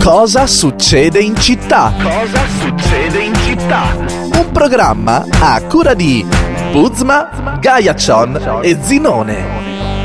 Cosa succede in città? Cosa succede in città? Un programma a cura di Buzma, Gaiaccion e Zinone.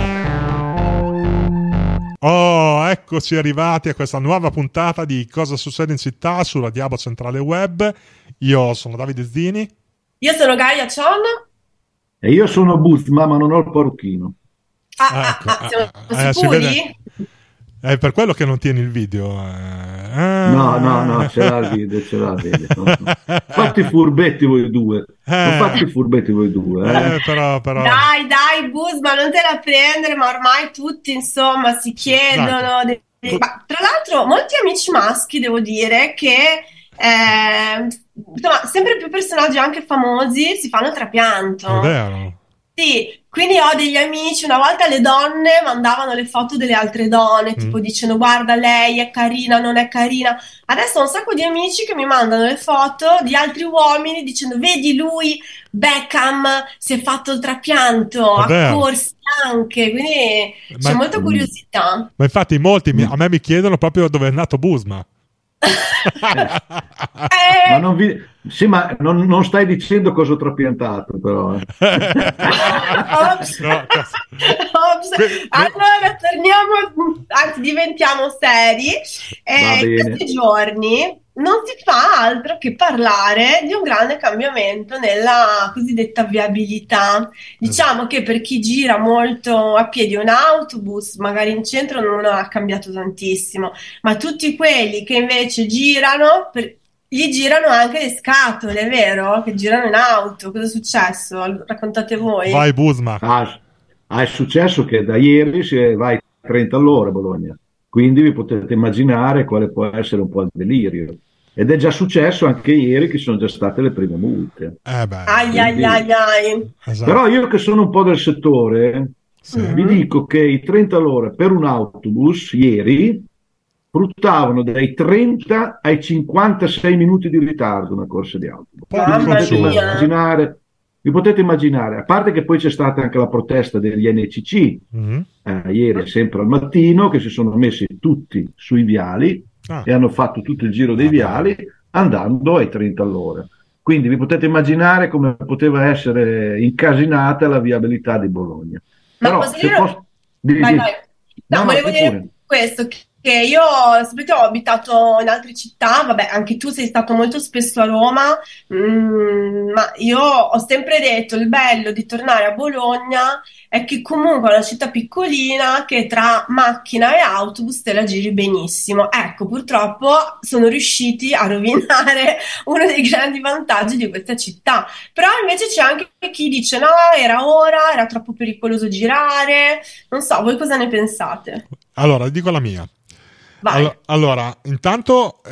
Oh, eccoci arrivati a questa nuova puntata di Cosa succede in città sulla Diabo Centrale Web. Io sono Davide Zini. Io sono Gaiaccion. E io sono Buzma, ma non ho il parrucchino. Siamo sicuri? È per quello che non tieni il video. No, ce l'ha il video. Fatti furbetti voi due. Non fatti furbetti voi due. Però. Dai, Buzma, non te la prendere, ma ormai tutti, insomma, si chiedono. Ma, tra l'altro, molti amici maschi, devo dire, che insomma, sempre più personaggi anche famosi si fanno trapianto. È vero. Sì, quindi ho degli amici, una volta le donne mandavano le foto delle altre donne, tipo dicendo guarda lei è carina, non è carina. Adesso ho un sacco di amici che mi mandano le foto di altri uomini dicendo vedi lui, Beckham, si è fatto il trapianto, ha corsi anche, quindi c'è molta curiosità. Ma infatti molti a me mi chiedono proprio dove è nato Buzma. Ma non stai dicendo cosa ho trapiantato, però. Ops. Allora torniamo, anzi diventiamo seri. In questi giorni non si fa altro che parlare di un grande cambiamento nella cosiddetta viabilità. Diciamo che per chi gira molto a piedi un autobus, magari in centro non ha cambiato tantissimo, ma tutti quelli che invece girano, gli girano anche le scatole, vero? Che girano in auto. Cosa è successo? Raccontate voi. Vai Buzma. È successo che da ieri si va ai 30 all'ora a Bologna, quindi vi potete immaginare quale può essere un po' il delirio. Ed è già successo anche ieri che sono già state le prime multe. Ai. Esatto. Però io che sono un po' del settore, vi dico che i 30 all'ora per un autobus ieri fruttavano dai 30 ai 56 minuti di ritardo una corsa di autobus. Vi potete immaginare, a parte che poi c'è stata anche la protesta degli NCC ieri, sempre al mattino, che si sono messi tutti sui viali e hanno fatto tutto il giro dei viali andando ai 30 all'ora. Quindi vi potete immaginare come poteva essere incasinata la viabilità di Bologna. Ma però posso dire... Vai. No, volevo dire questo, che io sapete, ho abitato in altre città, vabbè, anche tu sei stato molto spesso a Roma, ma io ho sempre detto il bello di tornare a Bologna è che comunque è una città piccolina che tra macchina e autobus te la giri benissimo. Ecco, purtroppo sono riusciti a rovinare uno dei grandi vantaggi di questa città. Però invece c'è anche chi dice no, era troppo pericoloso girare. Non so, voi cosa ne pensate? Allora, dico la mia. Allora, intanto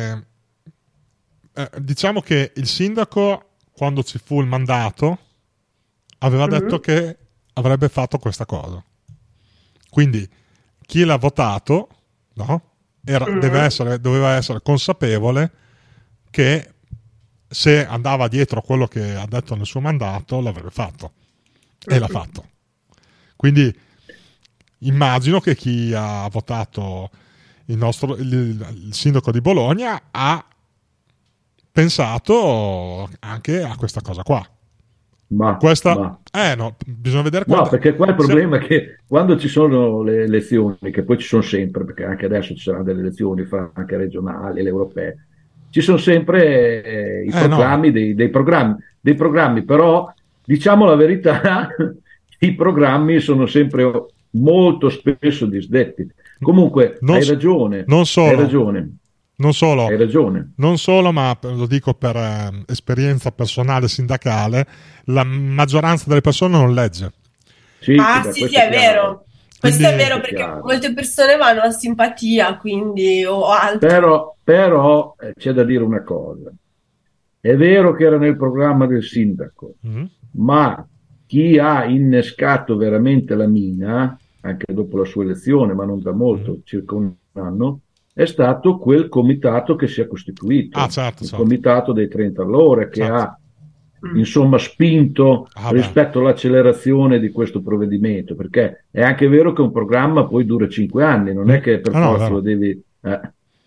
diciamo che il sindaco, quando ci fu il mandato, aveva detto che avrebbe fatto questa cosa. Quindi chi l'ha votato, no? Doveva essere consapevole che se andava dietro a quello che ha detto nel suo mandato, l'avrebbe fatto. E l'ha fatto. Quindi immagino che chi ha votato il sindaco di Bologna ha pensato anche a questa cosa qua. No, bisogna vedere no, perché qua il problema è che quando ci sono le elezioni, che poi ci sono sempre, perché anche adesso ci saranno delle elezioni anche regionali, le europee, ci sono sempre i proclami dei programmi, però diciamo la verità, i programmi sono sempre molto spesso disdetti. Comunque hai ragione. Non solo, hai ragione. Non solo, ma lo dico per esperienza personale sindacale, la maggioranza delle persone non legge. Sì, è vero. Questo è vero, perché molte persone vanno a simpatia, quindi o altro. Però c'è da dire una cosa. È vero che era nel programma del sindaco, ma chi ha innescato veramente la mina, anche dopo la sua elezione, ma non da molto, circa un anno, è stato quel comitato che si è costituito, il comitato dei 30 all'ora, che ha insomma spinto rispetto all'accelerazione di questo provvedimento, perché è anche vero che un programma poi dura 5 anni, non è che per forza lo devi...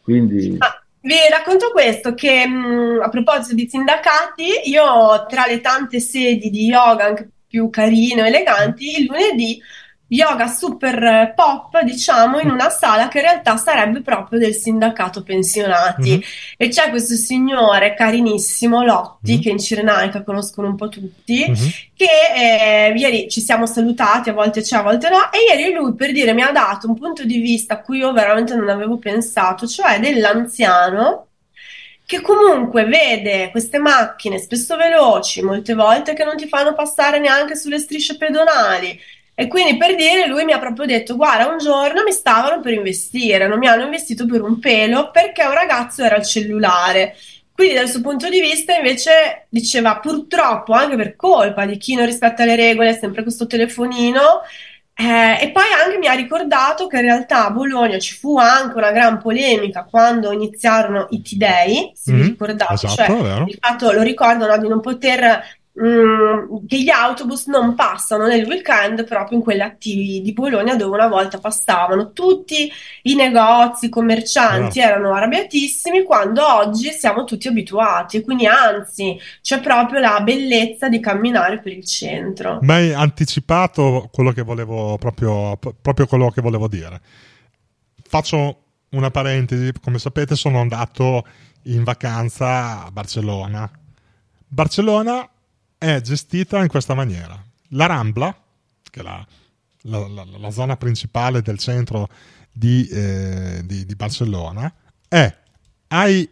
Quindi... Vi racconto questo, che a proposito di sindacati, io tra le tante sedi di yoga anche più carine o eleganti, il lunedì yoga super pop, diciamo, in una sala che in realtà sarebbe proprio del sindacato pensionati. E c'è questo signore carinissimo, Lotti, che in Cirenaica conoscono un po' tutti, che ieri ci siamo salutati, a volte c'è, a volte no, e ieri lui, per dire, mi ha dato un punto di vista a cui io veramente non avevo pensato, cioè dell'anziano che comunque vede queste macchine spesso veloci, molte volte che non ti fanno passare neanche sulle strisce pedonali. E quindi, per dire, lui mi ha proprio detto: guarda, un giorno mi stavano per investire, non mi hanno investito per un pelo perché un ragazzo era al cellulare. Quindi dal suo punto di vista invece diceva, purtroppo anche per colpa di chi non rispetta le regole, è sempre questo telefonino. E poi anche mi ha ricordato che in realtà a Bologna ci fu anche una gran polemica quando iniziarono i T-Day, se vi ricordate, esatto, cioè il fatto, lo ricordo, no, di non poter, che gli autobus non passano nel weekend proprio in quelle attivi di Bologna dove una volta passavano. Tutti i negozi, i commercianti erano arrabbiatissimi, quando oggi siamo tutti abituati, quindi anzi c'è proprio la bellezza di camminare per il centro. Ma hai anticipato quello che volevo, proprio quello che volevo dire. Faccio una parentesi: come sapete sono andato in vacanza a Barcellona. Barcellona è gestita in questa maniera: la Rambla, che è la zona principale del centro di Barcellona, è ai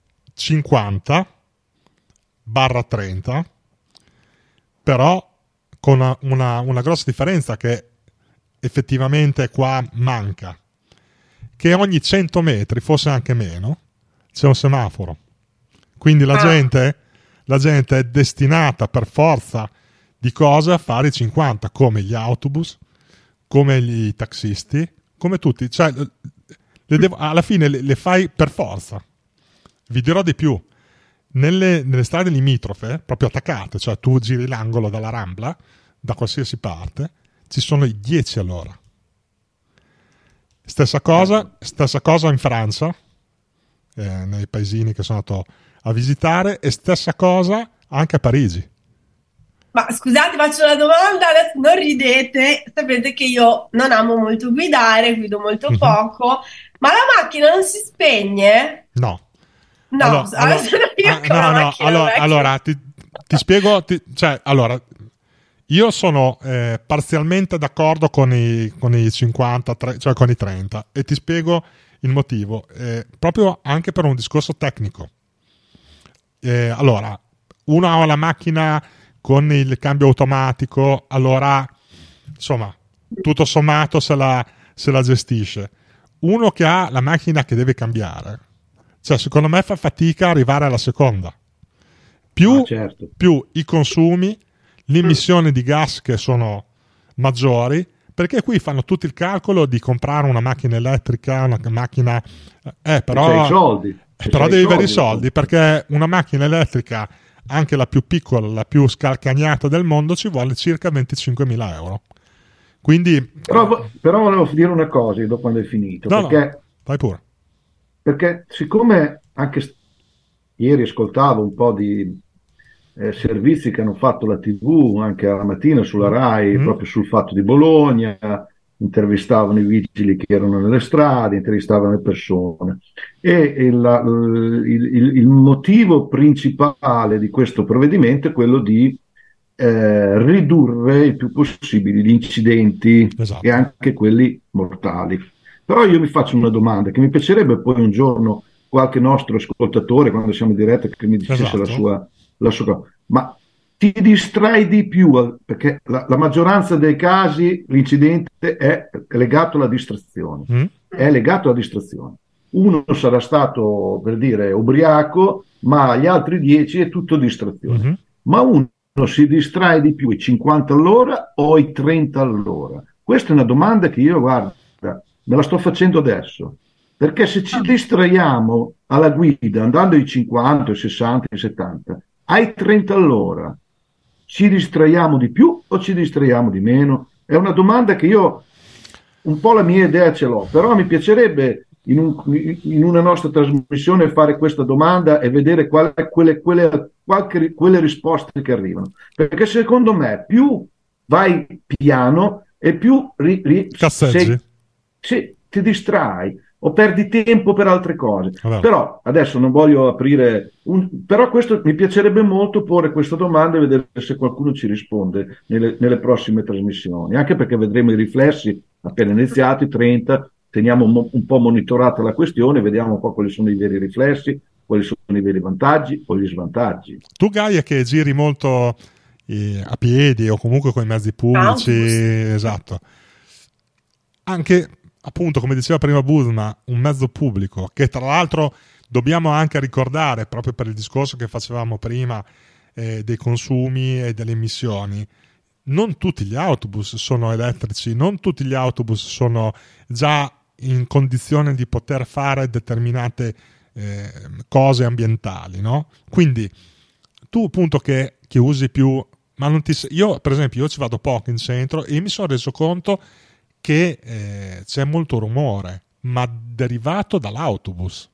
50/30, però con una grossa differenza che effettivamente qua manca, che ogni 100 metri, forse anche meno, c'è un semaforo. Quindi la gente è destinata per forza di cose a fare i 50, come gli autobus, come i taxisti, come tutti. Cioè, alla fine le fai per forza. Vi dirò di più: nelle strade limitrofe, proprio attaccate, cioè tu giri l'angolo dalla Rambla, da qualsiasi parte, ci sono i 10 all'ora. Stessa cosa in Francia, nei paesini che sono andato a visitare, e stessa cosa anche a Parigi. Ma scusate, faccio una domanda, adesso non ridete, sapete che io non amo molto guidare, guido molto poco, ma la macchina non si spegne? No. No, allora ti spiego, cioè, allora, io sono parzialmente d'accordo con i 50, cioè con i 30, e ti spiego il motivo, proprio anche per un discorso tecnico. Allora, uno ha la macchina con il cambio automatico, allora insomma tutto sommato se la gestisce. Uno che ha la macchina che deve cambiare, cioè secondo me fa fatica a arrivare alla seconda, più i consumi, l'emissione di gas che sono maggiori, perché qui fanno tutto il calcolo di comprare una macchina elettrica, una macchina però devi avere i soldi, perché una macchina elettrica, anche la più piccola, la più scalcagnata del mondo, ci vuole circa 25.000 euro. Quindi però volevo dire una cosa dopo quando hai finito, perché vai pure. Perché siccome anche ieri ascoltavo un po' di servizi che hanno fatto la TV anche alla mattina sulla Rai, proprio sul fatto di Bologna, intervistavano i vigili che erano nelle strade, intervistavano le persone, e il motivo principale di questo provvedimento è quello di ridurre il più possibile gli incidenti, esatto, e anche quelli mortali. Però io mi faccio una domanda che mi piacerebbe poi un giorno qualche nostro ascoltatore, quando siamo in diretta, che mi dicesse esatto, la sua. Ma ti distrai di più, perché la maggioranza dei casi l'incidente è legato alla distrazione. È legato alla distrazione. Uno sarà stato, per dire, ubriaco, ma gli altri 10 è tutto distrazione. Ma uno si distrae di più ai 50 all'ora o ai 30 all'ora? Questa è una domanda che io, guarda, me la sto facendo adesso. Perché se ci distraiamo alla guida andando ai 50, ai 60, ai 70, ai 30 all'ora, ci distraiamo di più o ci distraiamo di meno? È una domanda che io un po' la mia idea ce l'ho, però mi piacerebbe in una nostra trasmissione fare questa domanda e vedere quelle risposte che arrivano. Perché secondo me più vai piano e più casseggi. ti distrai o perdi tempo per altre cose. Allora. Però adesso non voglio aprire però questo mi piacerebbe molto porre questa domanda e vedere se qualcuno ci risponde nelle prossime trasmissioni, anche perché vedremo i riflessi appena iniziati, 30, teniamo un po' monitorata la questione, vediamo un po' quali sono i veri riflessi, quali sono i veri vantaggi o gli svantaggi. Tu, Gaia, che giri molto a piedi o comunque con i mezzi pubblici, esatto, anche appunto come diceva prima Buzma, un mezzo pubblico che tra l'altro dobbiamo anche ricordare, proprio per il discorso che facevamo prima dei consumi e delle emissioni, non tutti gli autobus sono elettrici, non tutti gli autobus sono già in condizione di poter fare determinate cose ambientali, no? Quindi tu appunto che usi più, ma non io per esempio io ci vado poco in centro e mi sono reso conto che c'è molto rumore, ma derivato dall'autobus.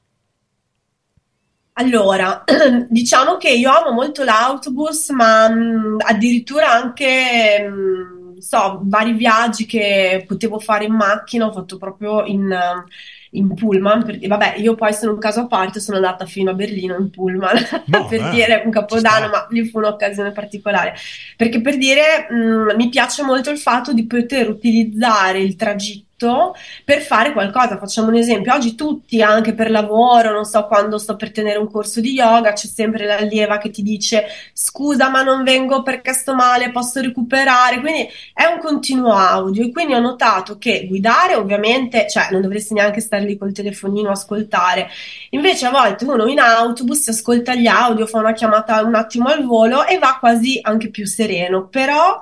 Allora, diciamo che io amo molto l'autobus, ma addirittura anche, vari viaggi che potevo fare in macchina, ho fatto proprio in pullman, perché vabbè, io poi sono un caso a parte, sono andata fino a Berlino in pullman, per dire un capodanno, ma lì fu un'occasione particolare, perché per dire, mi piace molto il fatto di poter utilizzare il tragitto per fare qualcosa. Facciamo un esempio: oggi tutti, anche per lavoro, non so, quando sto per tenere un corso di yoga, c'è sempre l'allieva che ti dice scusa ma non vengo perché sto male, posso recuperare, quindi è un continuo audio. E quindi ho notato che guidare, ovviamente, cioè non dovresti neanche stare lì col telefonino a ascoltare, invece a volte uno in autobus si ascolta gli audio, fa una chiamata un attimo al volo e va quasi anche più sereno. Però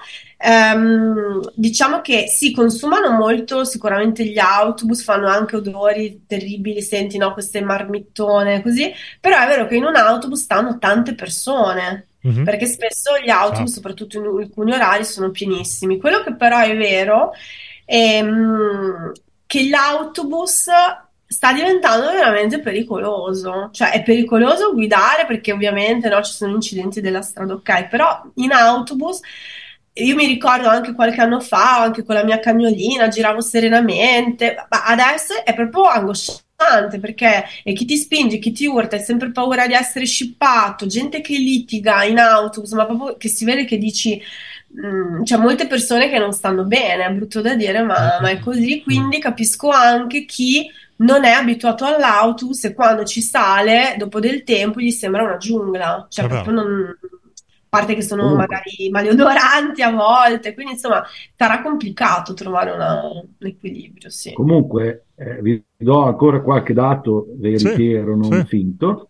diciamo che si consumano molto sicuramente gli autobus, fanno anche odori terribili, senti, no, queste marmittone così, però è vero che in un autobus stanno tante persone, perché spesso gli autobus, soprattutto in alcuni orari, sono pienissimi. Quello che però è vero è che l'autobus sta diventando veramente pericoloso, cioè è pericoloso guidare perché ovviamente, no, ci sono incidenti della strada, ok, però in autobus io mi ricordo anche qualche anno fa, anche con la mia cagnolina, giravo serenamente, ma adesso è proprio angosciante perché chi ti spinge, chi ti urta, hai sempre paura di essere scippato, gente che litiga in autobus, ma proprio che si vede che dici, c'è molte persone che non stanno bene, è brutto da dire, ma è così, quindi capisco anche chi non è abituato all'autobus e quando ci sale, dopo del tempo, gli sembra una giungla, cioè proprio non... A parte che sono magari maleodoranti a volte, quindi insomma sarà complicato trovare un equilibrio. Sì. Comunque vi do ancora qualche dato veritiero, non finto.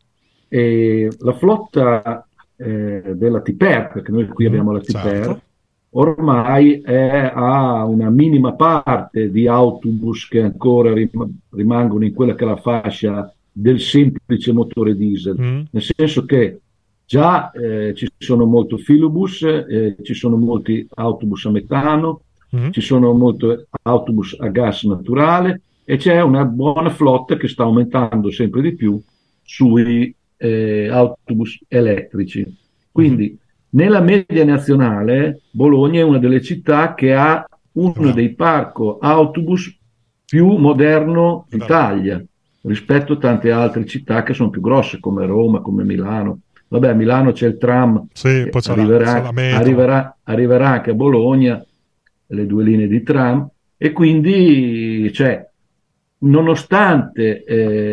La flotta della Tiper, perché noi qui abbiamo la Tiper, ormai ha una minima parte di autobus che ancora rimangono in quella che è la fascia del semplice motore diesel, nel senso che già ci sono molti filobus, ci sono molti autobus a metano, ci sono molti autobus a gas naturale e c'è una buona flotta che sta aumentando sempre di più sui autobus elettrici. Quindi nella media nazionale Bologna è una delle città che ha uno dei parchi autobus più moderno d'Italia rispetto a tante altre città che sono più grosse come Roma, come Milano. Vabbè, a Milano c'è il tram, poi arriverà anche a Bologna, le 2 linee di tram, e quindi, cioè, nonostante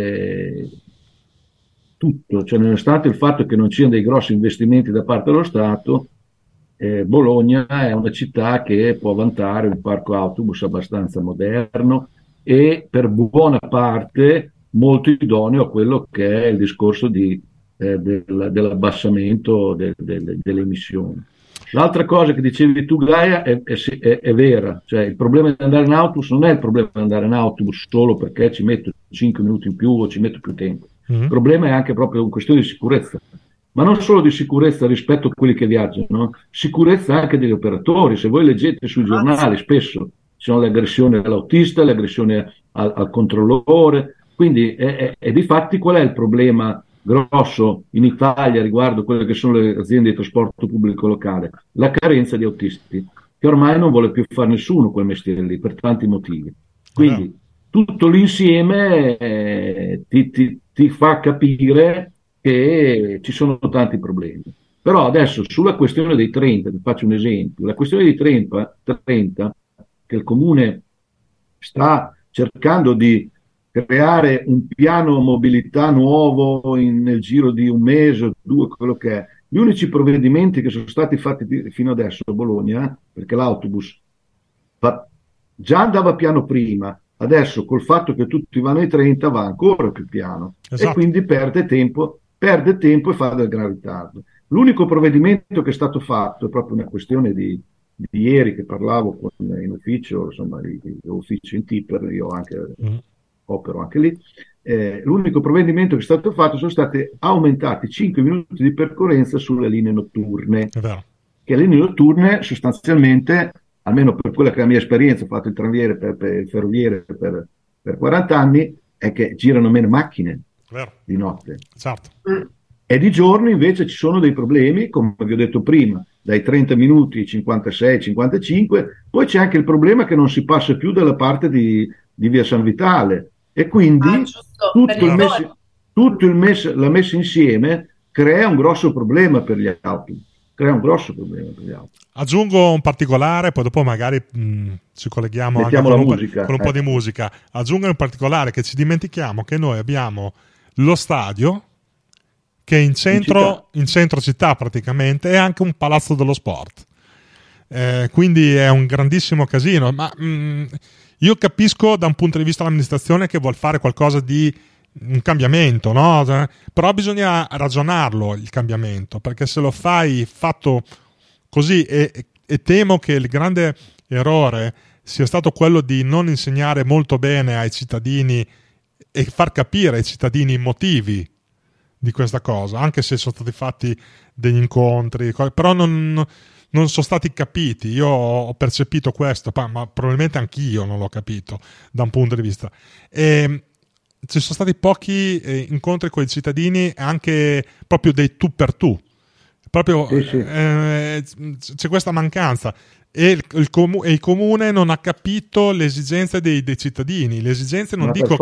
tutto, cioè nonostante il fatto che non ci siano dei grossi investimenti da parte dello Stato, Bologna è una città che può vantare un parco autobus abbastanza moderno e per buona parte molto idoneo a quello che è il discorso dell'abbassamento delle emissioni. L'altra cosa che dicevi tu, Gaia, è vera, cioè il problema di andare in autobus non è il problema di andare in autobus solo perché ci metto 5 minuti in più o ci metto più tempo. Il problema è anche proprio una questione di sicurezza, ma non solo di sicurezza rispetto a quelli che viaggiano, sicurezza anche degli operatori. Se voi leggete sui giornali spesso ci sono le aggressioni all'autista, le aggressioni al controllore. Quindi difatti qual è il problema grosso in Italia riguardo quelle che sono le aziende di trasporto pubblico locale? La carenza di autisti, che ormai non vuole più fare nessuno quel mestiere lì per tanti motivi. Quindi tutto l'insieme ti fa capire che ci sono tanti problemi. Però adesso sulla questione dei 30, ti faccio un esempio, la questione dei 30 che il Comune sta cercando di creare un piano mobilità nuovo nel giro di un mese o due, quello che è. Gli unici provvedimenti che sono stati fatti fino adesso a Bologna, perché l'autobus già andava piano prima, adesso col fatto che tutti vanno ai 30 va ancora più piano, e quindi perde tempo e fa del gran ritardo. L'unico provvedimento che è stato fatto è proprio una questione di ieri che parlavo in ufficio, insomma, ufficio in Tipper, io anche opero anche lì. L'unico provvedimento che è stato fatto sono stati aumentati 5 minuti di percorrenza sulle linee notturne. Che le linee notturne sostanzialmente, almeno per quella che è la mia esperienza, ho fatto il tranviere per il ferroviere per 40 anni, è che girano meno macchine di notte. Certo. E di giorno invece ci sono dei problemi, come vi ho detto prima, dai 30 minuti ai 56-55, poi c'è anche il problema che non si passa più dalla parte di via San Vitale, e quindi la messa insieme crea un grosso problema per gli autobus. Aggiungo un particolare, poi dopo magari ci colleghiamo anche con un po' di musica. Aggiungo un particolare, che ci dimentichiamo che noi abbiamo lo stadio, che è in centro città praticamente, è anche un palazzo dello sport. Quindi è un grandissimo casino, ma io capisco da un punto di vista dell'amministrazione che vuol fare qualcosa di un cambiamento, no? Però bisogna ragionarlo il cambiamento, perché se lo fai fatto così, e temo che il grande errore sia stato quello di non insegnare molto bene ai cittadini e far capire ai cittadini i motivi di questa cosa, anche se sono stati fatti degli incontri, però non sono stati capiti. Io ho percepito questo, ma probabilmente anch'io non l'ho capito da un punto di vista. E ci sono stati pochi incontri con i cittadini, anche proprio dei tu per tu. Proprio c'è questa mancanza. E il comune non ha capito le esigenze dei cittadini. Le esigenze non dico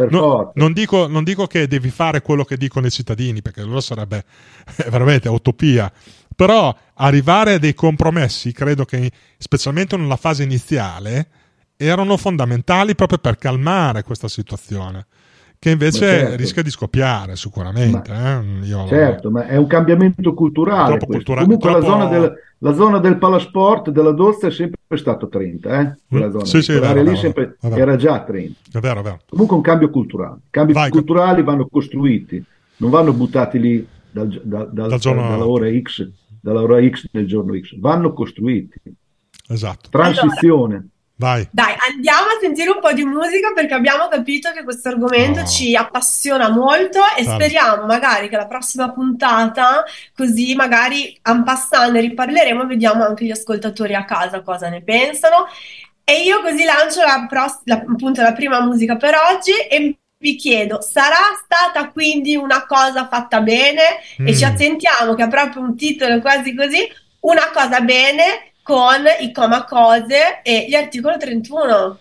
che devi fare quello che dicono i cittadini, perché allora sarebbe veramente utopia. Però arrivare a dei compromessi, credo che specialmente nella fase iniziale, erano fondamentali proprio per calmare questa situazione, che invece rischia di scoppiare sicuramente. Ma è un cambiamento culturale. Comunque la zona del Palasport della Dozza è sempre stato 30, quella zona. Lì sempre era già 30. È vero. Comunque un cambio culturale. Culturali vanno costruiti, non vanno buttati lì dalla ora X del giorno X, vanno costruiti. Esatto. Transizione. Allora, Dai, andiamo a sentire un po' di musica, perché abbiamo capito che questo argomento ci appassiona molto, e speriamo magari che la prossima puntata, così magari en passant ne riparleremo e vediamo anche gli ascoltatori a casa cosa ne pensano. E io così lancio appunto la prima musica per oggi, e vi chiedo: sarà stata quindi una cosa fatta bene? E ci attentiamo, che ha proprio un titolo quasi così, Una cosa bene, con i Coma Cose e gli Articolo 31.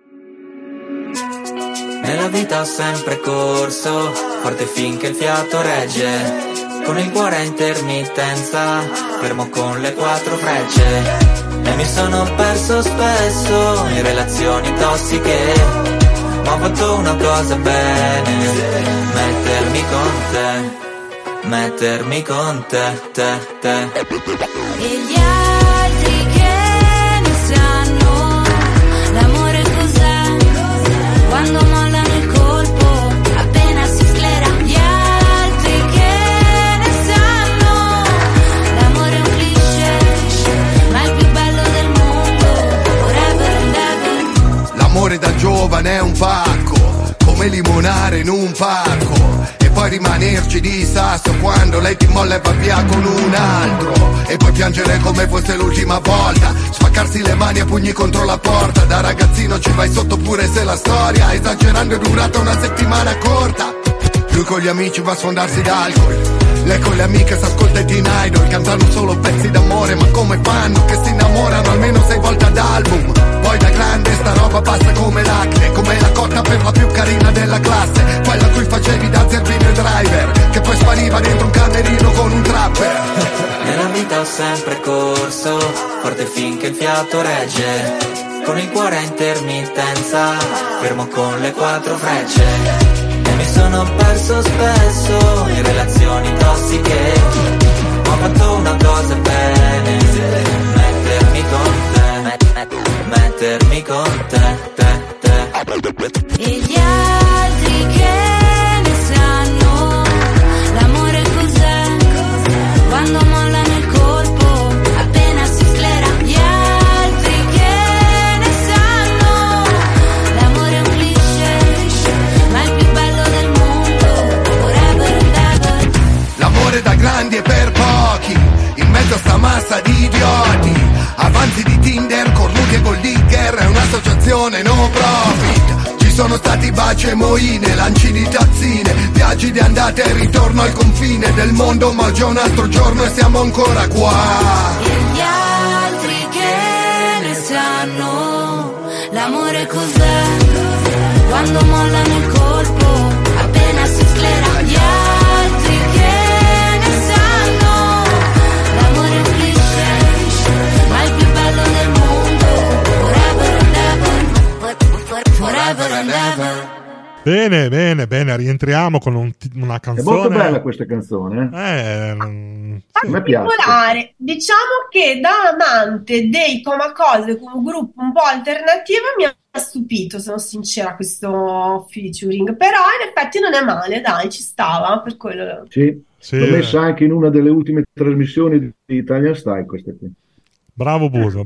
Nella vita ho sempre corso, forte finché il fiato regge, con il cuore a intermittenza, fermo con le 4 frecce. E mi sono perso spesso in relazioni tossiche, ma ho fatto una cosa bene: mettermi con te. E gli altri che ne sanno, l'amore cos'è? Quando mollano il colpo, appena si sclera. Gli altri che ne sanno, l'amore è un cliché, ma il più bello del mondo, forever and ever. L'amore da giovane è un pacco, come limonare in un parco, e poi rimanerci di sasso quando lei ti molla e va via con un altro, e poi piangere come fosse l'ultima volta, spaccarsi le mani a pugni contro la porta. Da ragazzino ci vai sotto pure se la storia esagerando è durata una settimana corta. Lui con gli amici va a sfondarsi d'alcol, lei con le amiche s'ascolta i Teen Idol, cantano solo pezzi d'amore, ma come fanno che si innamorano almeno 6 volte ad album? Poi da grande sta roba passa come l'acne, come la cotta per la più carina della classe, quella a cui facevi da zerbino e driver, che poi spariva dentro un camerino con un trapper. Nella vita ho sempre corso, forte finché il fiato regge, con il cuore a intermittenza, fermo con le 4 frecce. E mi sono perso spesso in relazioni tossiche, ho fatto una cosa bene, mettermi con te. E gli altri che ne sanno, l'amore cos'è, quando mollano il colpo, appena si sclera. Gli altri che ne sanno, l'amore è un cliché, ma il più bello del mondo, forever and ever. L'amore da grandi e per pochi, in mezzo a sta massa di idioti, avanzi di Tinder, cornuti e gold digger, è un'associazione no profit. Ci sono stati baci e moine, lanci di tazzine, viaggi di andata e ritorno al confine del mondo, ma oggi è un altro giorno e siamo ancora qua. E gli altri che ne sanno, l'amore cos'è, quando mollano il colpo, appena si sclera. Gli altri che ne sanno, l'amore è un cliché, ma il più bello del mondo, forever and ever, forever and ever. Bene, rientriamo con una canzone. È molto bella questa canzone. Particolare. Diciamo che da amante dei Comacose come gruppo un po' alternativo mi ha stupito, sono sincera, questo featuring, però in effetti non è male, dai, ci stava, per quello. Sì. L'ho messa anche in una delle ultime trasmissioni di Italian Style, queste qui. Bravo Busma.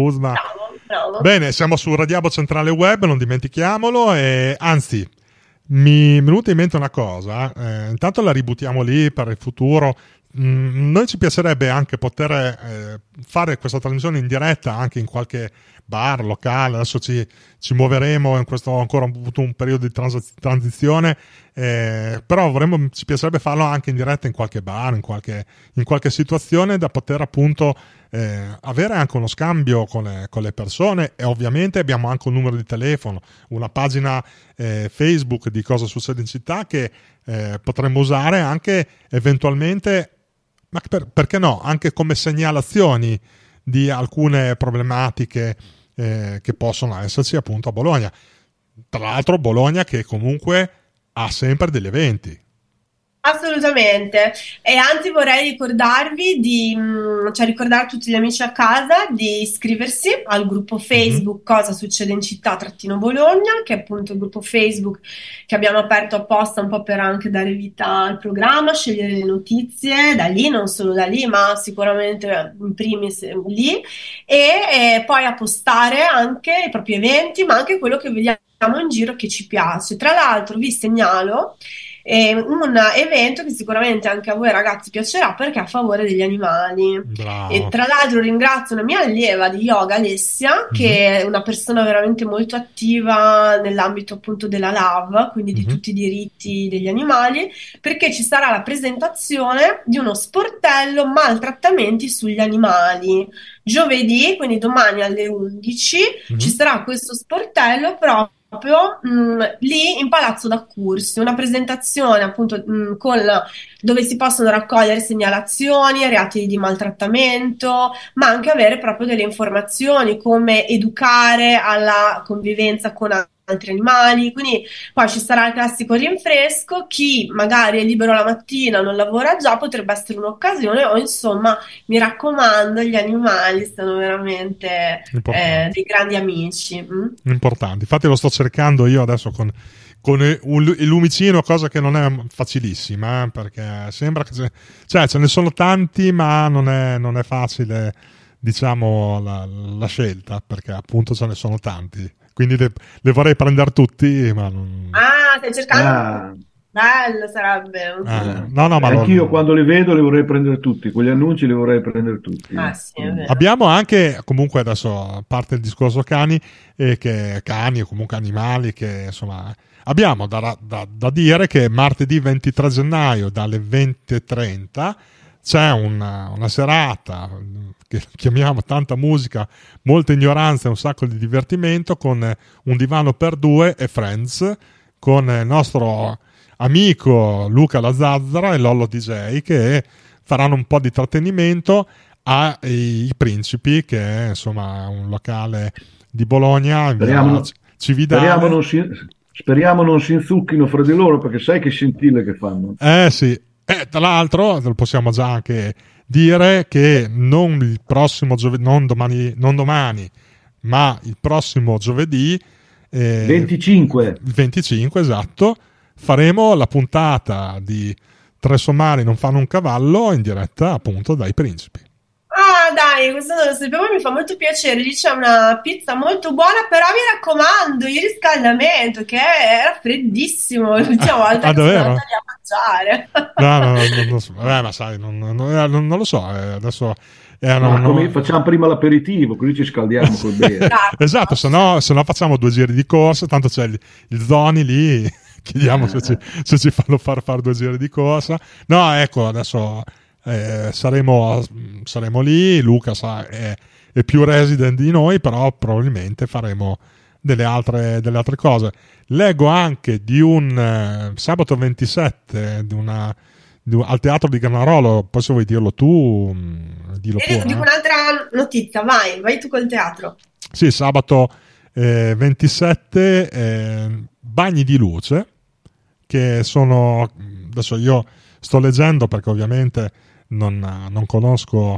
Bravo. Bene, siamo su Radiabo Centrale Web, non dimentichiamolo, e anzi mi è venuta in mente una cosa, intanto la ributtiamo lì per il futuro. Noi ci piacerebbe anche poter fare questa trasmissione in diretta anche in qualche bar, locale. Adesso ci muoveremo, in questo ancora avuto un periodo di transizione, però ci piacerebbe farlo anche in diretta in qualche bar, in qualche situazione, da poter appunto avere anche uno scambio con le persone. E ovviamente abbiamo anche un numero di telefono, una pagina Facebook di Cosa Succede in Città che potremmo usare anche eventualmente, ma perché no, anche come segnalazioni di alcune problematiche che possono esserci appunto a Bologna. Tra l'altro Bologna che comunque ha sempre degli eventi. Assolutamente, e anzi vorrei ricordarvi ricordare a tutti gli amici a casa di iscriversi al gruppo Facebook Cosa Succede in Città -Bologna, che è appunto il gruppo Facebook che abbiamo aperto apposta un po' per anche dare vita al programma, scegliere le notizie da lì, non solo da lì, ma sicuramente in primis lì, e poi a postare anche i propri eventi, ma anche quello che vediamo in giro che ci piace. Tra l'altro vi segnalo un evento che sicuramente anche a voi ragazzi piacerà, perché è a favore degli animali. Bravo. E tra l'altro ringrazio una mia allieva di yoga, Alessia, che è una persona veramente molto attiva nell'ambito appunto della LAV, quindi di tutti i diritti degli animali, perché ci sarà la presentazione di uno sportello maltrattamenti sugli animali giovedì, quindi domani alle 11 ci sarà questo sportello proprio lì in Palazzo d'Accursio, una presentazione appunto dove si possono raccogliere segnalazioni, reati di maltrattamento, ma anche avere proprio delle informazioni come educare alla convivenza con altri animali. Quindi poi ci sarà il classico rinfresco, chi magari è libero la mattina, non lavora già, potrebbe essere un'occasione, o insomma mi raccomando, gli animali sono veramente dei grandi amici. Importanti, infatti lo sto cercando io adesso con il lumicino, cosa che non è facilissima, perché sembra che ce ne sono tanti, ma non è facile, diciamo, la scelta, perché appunto ce ne sono tanti, quindi le vorrei prendere tutti, ma non... Stai cercando bello sarebbe. No, ma anch'io quando li vedo li vorrei prendere tutti, quegli annunci li vorrei prendere tutti. Sì, è vero. Abbiamo anche, comunque adesso a parte il discorso cani, che cani o comunque animali, che insomma abbiamo da dire che martedì 23 gennaio dalle 20:30 c'è una serata che chiamiamo tanta musica, molta ignoranza e un sacco di divertimento, con un divano per due e Friends, con il nostro amico Luca La Zazzara e Lollo DJ, che faranno un po' di trattenimento ai Principi, che è insomma un locale di Bologna, Cividale. Speriamo non si inzucchino fra di loro, perché sai che scintille che fanno. Sì. Tra l'altro possiamo già anche dire che non il prossimo giovedì, non domani, ma il prossimo giovedì 25. Il 25, esatto, faremo la puntata di Tre sommari non fanno un cavallo, in diretta appunto dai Principi. Ah dai, questo non lo sapevo, mi fa molto piacere. Lì c'è una pizza molto buona, però mi raccomando, il riscaldamento, che era freddissimo l'ultima volta che sono andata lì a mangiare. No, ma sai, non lo so, adesso facciamo prima l'aperitivo, così ci scaldiamo col bere. Esatto, se no facciamo 2 giri di corsa, tanto c'è il Zoni lì, chiediamo se ci fanno fare 2 giri di corsa. No, ecco, adesso saremo lì. Luca è più resident di noi, però probabilmente faremo delle altre cose. Leggo anche di un sabato 27 al Teatro di Granarolo, poi se vuoi dirlo tu, dillo pure. Dico un'altra notizia, vai tu col teatro. Sì, sabato 27 Bagni di Luce, che sono, adesso io sto leggendo perché ovviamente non conosco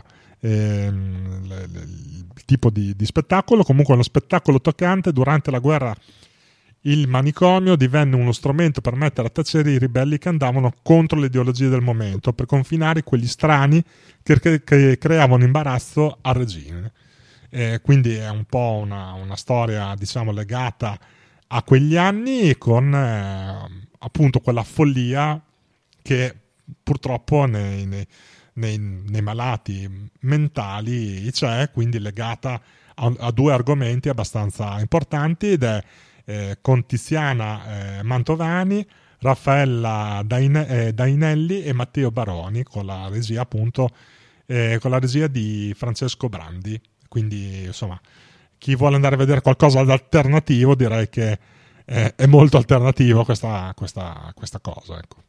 il tipo di spettacolo. Comunque è uno spettacolo toccante. Durante la guerra il manicomio divenne uno strumento per mettere a tacere i ribelli che andavano contro le ideologie del momento, per confinare quegli strani che creavano imbarazzo al regime. Quindi è un po' una storia, diciamo, legata a quegli anni, con appunto quella follia che purtroppo nei malati mentali c'è, quindi legata a 2 argomenti abbastanza importanti, ed è con Tiziana Mantovani, Raffaella Dainelli e Matteo Baroni, con la regia appunto con la regia di Francesco Brandi. Quindi insomma, chi vuole andare a vedere qualcosa d'alternativo, direi che è molto alternativo questa cosa, ecco.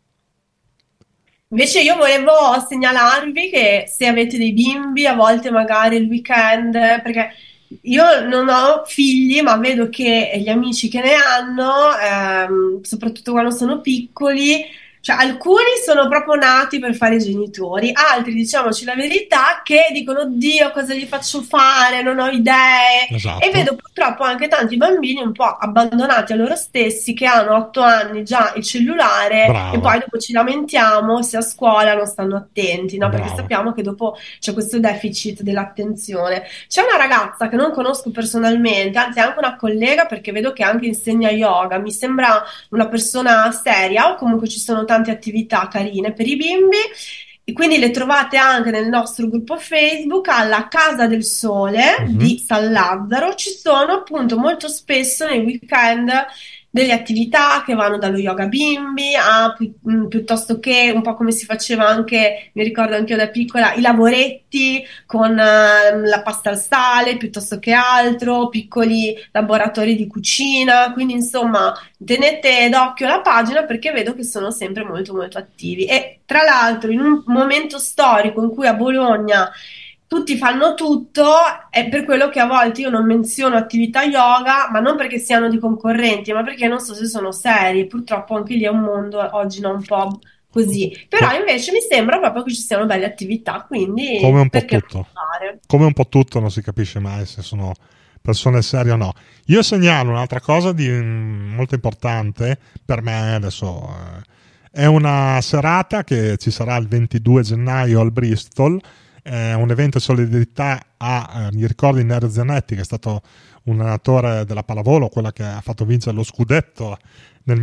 Invece io volevo segnalarvi che se avete dei bimbi, a volte magari il weekend, perché io non ho figli, ma vedo che gli amici che ne hanno, soprattutto quando sono piccoli, cioè alcuni sono proprio nati per fare i genitori, altri, diciamoci la verità, che dicono: Dio, cosa gli faccio fare? Non ho idee. Esatto. E vedo purtroppo anche tanti bambini un po' abbandonati a loro stessi, che hanno 8 anni già il cellulare. Brava. E poi dopo ci lamentiamo se a scuola non stanno attenti, no? Perché Brava. sappiamo che dopo c'è questo deficit dell'attenzione. C'è una ragazza che non conosco personalmente, anzi è anche una collega, perché vedo che anche insegna yoga, mi sembra una persona seria, o comunque ci sono tante attività carine per i bimbi, e quindi le trovate anche nel nostro gruppo Facebook, alla Casa del Sole di San Lazzaro. Ci sono appunto molto spesso nei weekend delle attività che vanno dallo yoga bimbi a piuttosto che un po' come si faceva anche, mi ricordo anche io da piccola, i lavoretti con la pasta al sale, piuttosto che altro, piccoli laboratori di cucina. Quindi insomma tenete d'occhio la pagina, perché vedo che sono sempre molto molto attivi. E tra l'altro in un momento storico in cui a Bologna tutti fanno tutto, è per quello che a volte io non menziono attività yoga, ma non perché siano di concorrenti, ma perché non so se sono serie. Purtroppo anche lì è un mondo oggi un po' così. Però invece mi sembra proprio che ci siano belle attività, quindi come un po' perché tutto. Come un po' tutto, non si capisce mai se sono persone serie o no. Io segnalo un'altra cosa molto importante per me adesso. È una serata che ci sarà il 22 gennaio al Bristol. un evento di solidarietà mi ricordo, in Nerio Zanetti, che è stato un allenatore della pallavolo, quella che ha fatto vincere lo scudetto nel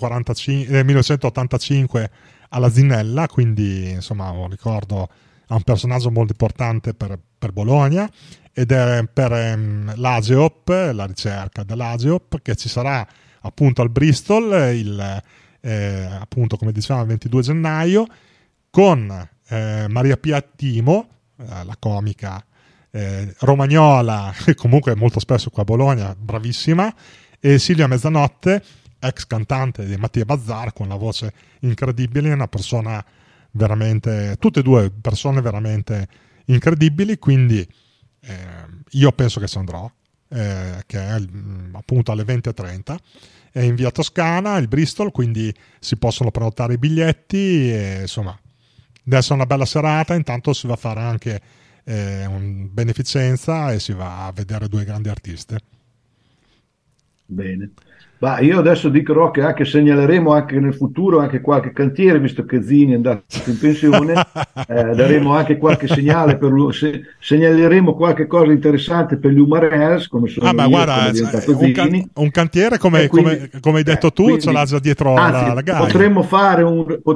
1985 alla Zinella, quindi insomma un ricordo a un personaggio molto importante per Bologna, ed è per l'Ageop, la ricerca dell'Ageop, che ci sarà appunto al Bristol appunto, come dicevamo, il 22 gennaio, con Maria Pia Timo, la comica romagnola, comunque molto spesso qua a Bologna, bravissima, e Silvia Mezzanotte, ex cantante di Mattia Bazzar, con la voce incredibile, una persona veramente, tutte e due persone veramente incredibili, quindi io penso che ci andrò, che è appunto alle 20:30, è in via Toscana, il Bristol, quindi si possono prenotare i biglietti, e insomma deve essere una bella serata. Intanto si va a fare anche un beneficenza e si va a vedere due grandi artiste. Bene. Ma io adesso dico che anche segnaleremo anche nel futuro anche qualche cantiere, visto che Zini è andato in pensione, daremo anche qualche segnale segnaleremo qualche cosa interessante per gli Umarels, come sono guarda, un cantiere come hai detto tu, ce l'ha già dietro la gara. Potremmo fare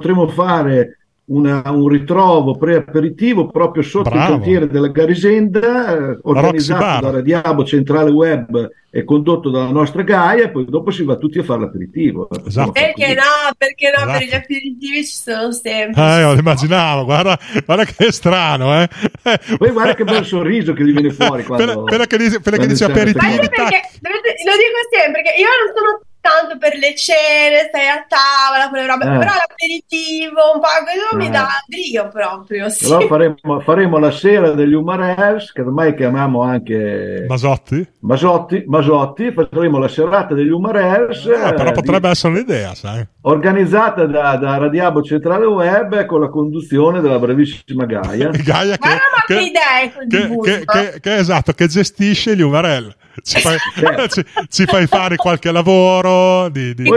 un ritrovo pre-aperitivo proprio sotto il cantiere della Garisenda, organizzato da Radiabo Centrale Web e condotto dalla nostra Gaia, e poi dopo si va tutti a fare l'aperitivo. Esatto. Perché no? Esatto. Per gli aperitivi ci sono sempre. Lo immaginavo, guarda che è strano, Poi guarda che bel sorriso che gli viene fuori quando che dice aperitivi. Lo dico sempre, che io non sono tanto per le cene, stai a tavola, quelle robe, però l'aperitivo un po' mi dà brio proprio. Sì. Allora faremo la sera degli Umarels, che ormai chiamiamo anche Masotti, faremo la serata degli Umarels. Però potrebbe essere un'idea, sai? Organizzata da Radiabo Centrale Web, con la conduzione della bravissima Gaia. Gaia che gestisce gli Umarell. Ci fai fare qualche lavoro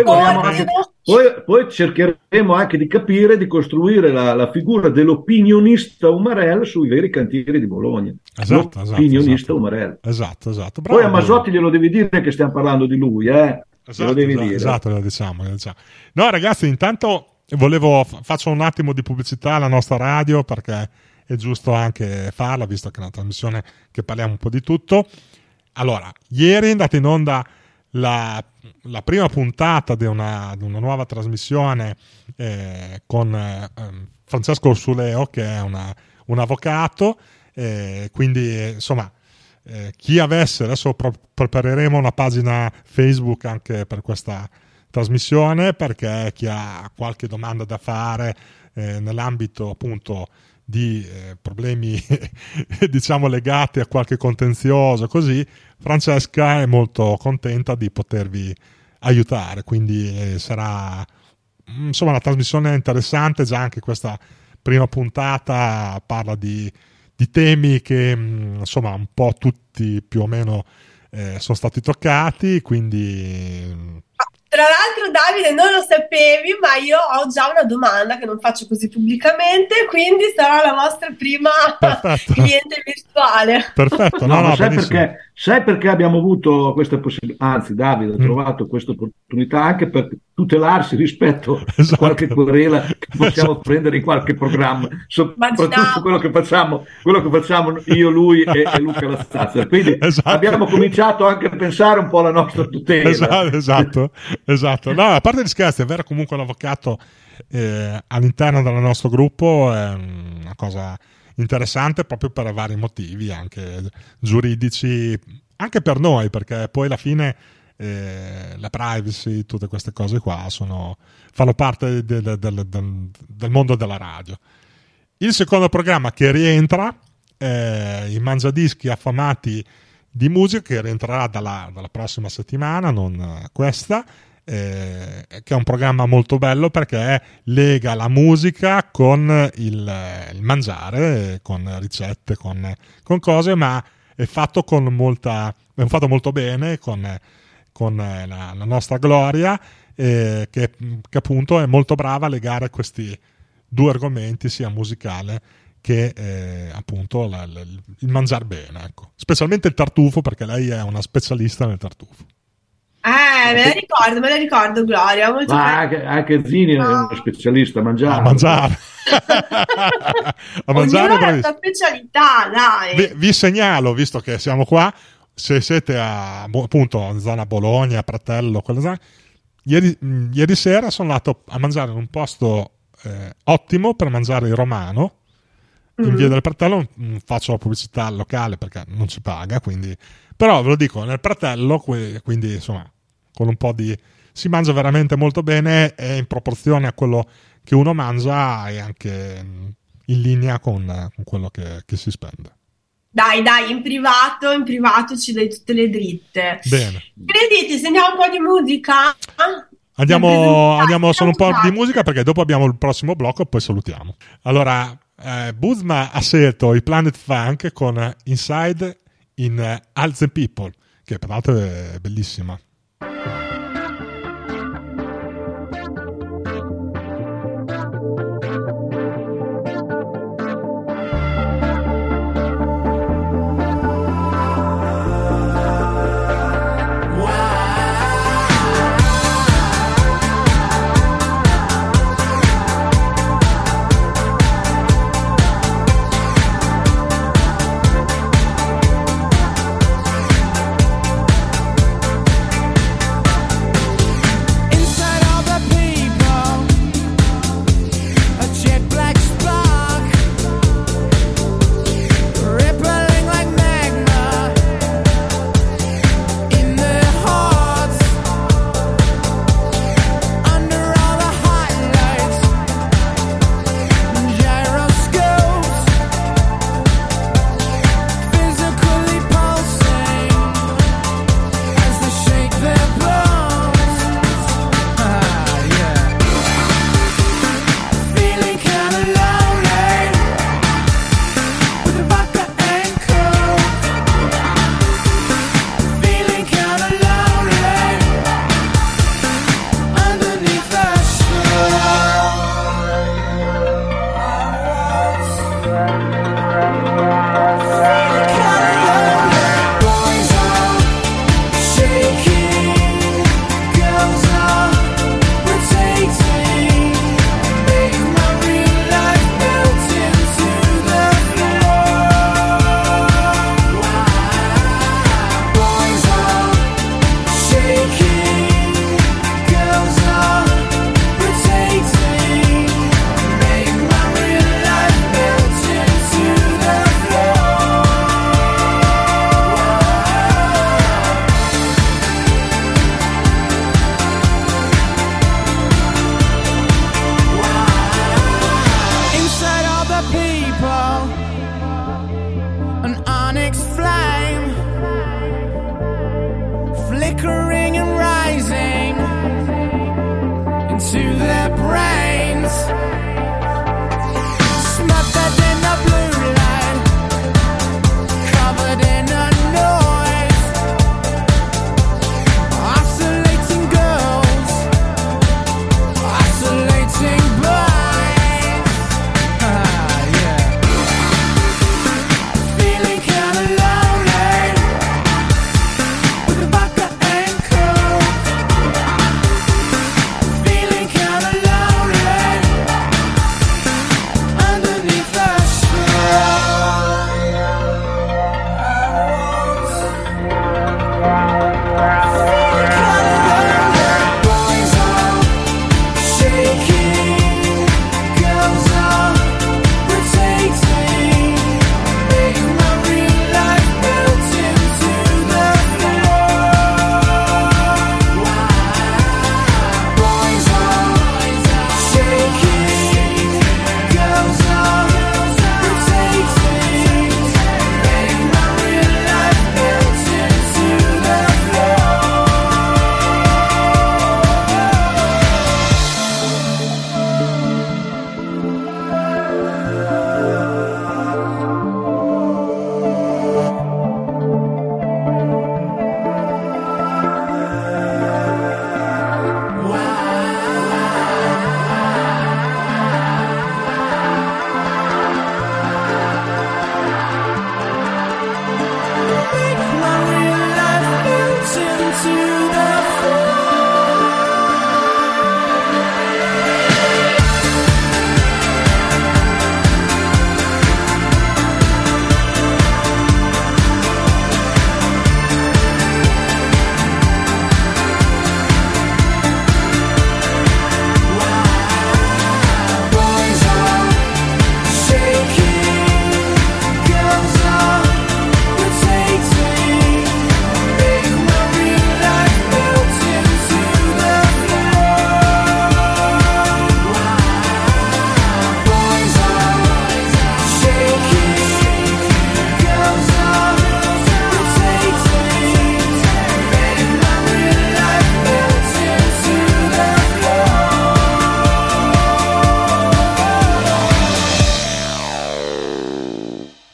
poi cercheremo anche di capire, di costruire la figura dell'opinionista Umarell sui veri cantieri di Bologna. L'opinionista Umarell. Esatto. Bravo. Poi a Masotti glielo devi dire che stiamo parlando di lui, lo devi dire. Esatto, lo diciamo. No, ragazzi, intanto faccio un attimo di pubblicità alla nostra radio, perché è giusto anche farla, visto che è una trasmissione che parliamo un po' di tutto. Allora, ieri è andata in onda la prima puntata di una nuova trasmissione con Francesco Orsuleo, che è un avvocato, quindi insomma chi avesse, adesso prepareremo una pagina Facebook anche per questa trasmissione, perché chi ha qualche domanda da fare nell'ambito appunto di problemi diciamo legati a qualche contenzioso, così Francesca è molto contenta di potervi aiutare, quindi sarà insomma una trasmissione interessante. Già anche questa prima puntata parla di temi che insomma un po' tutti più o meno sono stati toccati, quindi tra l'altro, Davide, non lo sapevi, ma io ho già una domanda che non faccio così pubblicamente, quindi sarà la vostra prima cliente virtuale. Perfetto, sai perché abbiamo avuto questa possibilità, anzi Davide ha trovato questa opportunità anche per tutelarsi rispetto a qualche querela che possiamo prendere in qualche programma, soprattutto quello che facciamo io, lui e Luca Lastazza. Quindi abbiamo cominciato anche a pensare un po' alla nostra tutela. Esatto. No, a parte gli scherzi, avere comunque un avvocato all'interno del nostro gruppo è una cosa interessante, proprio per vari motivi anche giuridici, anche per noi, perché poi alla fine la privacy, tutte queste cose qua fanno parte del mondo della radio. Il secondo programma che rientra, i Mangiadischi affamati di musica, che rientrerà dalla prossima settimana, non questa, che è un programma molto bello perché lega la musica con il mangiare, con ricette, con cose, ma è fatto è fatto molto bene con la nostra Gloria, che appunto è molto brava a legare questi due argomenti, sia musicale che appunto il mangiare bene, ecco. Specialmente il tartufo, perché lei è una specialista nel tartufo. Me la ricordo, Gloria. Molto anche Zini è uno specialista a mangiare. A mangiare. A mangiare è la sua specialità, dai. Vi segnalo, visto che siamo qua, se siete appunto in zona Bologna, Pratello, quella zona, ieri sera sono andato a mangiare in un posto ottimo per mangiare il romano in via del Pratello. Non faccio la pubblicità locale perché non ci paga, quindi, però ve lo dico, nel Pratello, quindi insomma con un po' di si mangia veramente molto bene, e in proporzione a quello che uno mangia è anche in linea con quello che si spende. Dai, in privato ci dai tutte le dritte. Bene. Crediti, sentiamo un po' di musica? Andiamo solo un po' di musica, perché dopo abbiamo il prossimo blocco e poi salutiamo. Allora, Buzma ha scelto i Planet Funk con Inside in All the People, che peraltro è bellissima.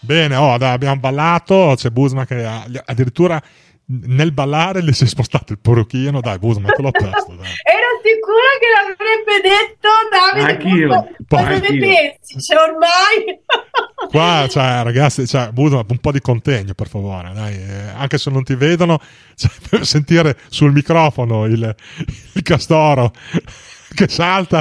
Bene, dai, abbiamo ballato, c'è Busma che addirittura nel ballare le si è spostato il parrucchino. Dai, Busma, te l'ho chiesto. Ero sicura che l'avrebbe detto Davide. Anch'io. Cosa ne pensi? Cioè, ormai qua, cioè, ragazzi, Busma, un po' di contegno, per favore, dai, anche se non ti vedono, per sentire sul microfono il castoro che salta.